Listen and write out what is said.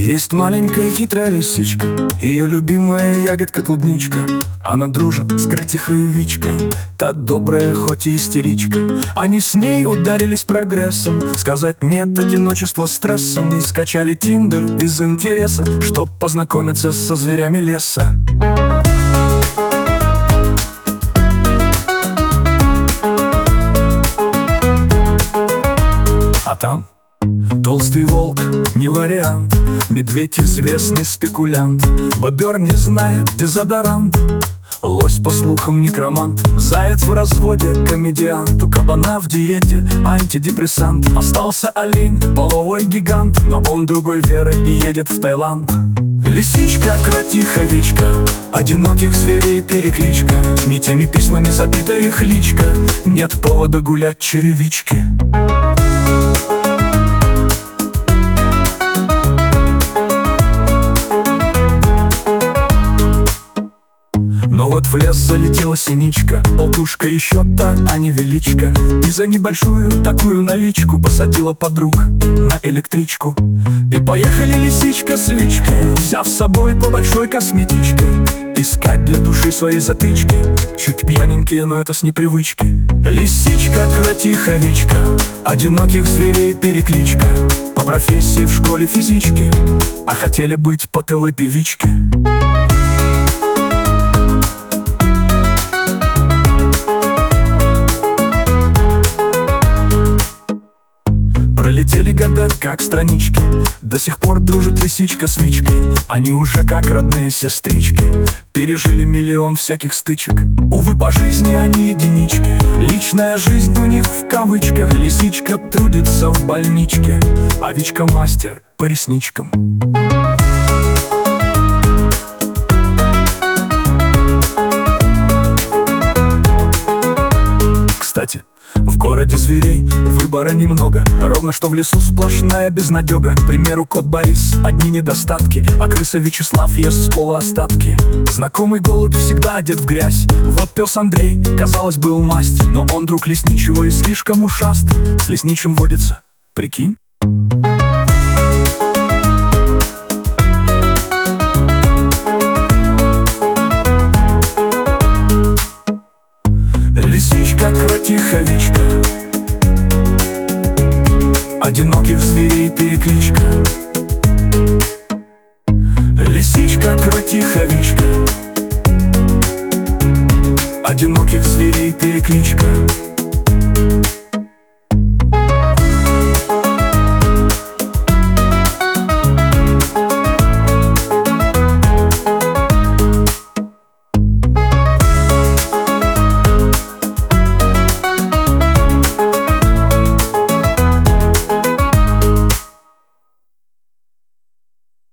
Есть маленькая хитрая лисичка, ее любимая ягодка клубничка. Она дружит с кротихой Вичкой, та добрая, хоть и истеричка. Они с ней ударились прогрессом, сказать нет одиночеству стрессом. И скачали Тиндер из интереса, чтоб познакомиться со зверями леса. А там толстый волк не вариант, медведь известный спекулянт, бобер не знает дезодорант, лось по слухам некромант, заяц в разводе комедиант, у кабана в диете антидепрессант. Остался олень, половой гигант, но он другой веры и едет в Таиланд. Лисичка, кротиха, Вичка, одиноких зверей перекличка, нитями письмами забита их личка, нет повода гулять черевички. Но вот в лес залетела синичка, болтушка еще та, а не величка. И за небольшую такую наличку посадила подруг на электричку. И поехали лисичка с Вичкой, взяв с собой по большой косметичке, искать для души свои затычки. Чуть пьяненькие, но это с непривычки. Лисичка, кротиха, Вичка, одиноких зверей перекличка, по профессии в школе физички, а хотели быть по ТВ певички. Пролетели года, как странички, до сих пор дружит лисичка с Вичкой. Они уже как родные сестрички, пережили миллион всяких стычек. Увы, по жизни они единички, личная жизнь у них в кавычках. Лисичка трудится в больничке, а Вичка мастер по ресничкам. Кстати, в городе зверей выбора немного, ровно что в лесу сплошная безнадега. К примеру, кот Борис — одни недостатки, а крыса Вячеслав ест с пола остатки. Знакомый голубь всегда одет в грязь, вот пес Андрей, казалось, был масть, но он друг лесничего и слишком ушаст, с лесничим водится, прикинь. Лисичка, кротиха, Вичка, одиноких зверей перекличка. Лисичка, кротиха, Вичка, одиноких зверей перекличка.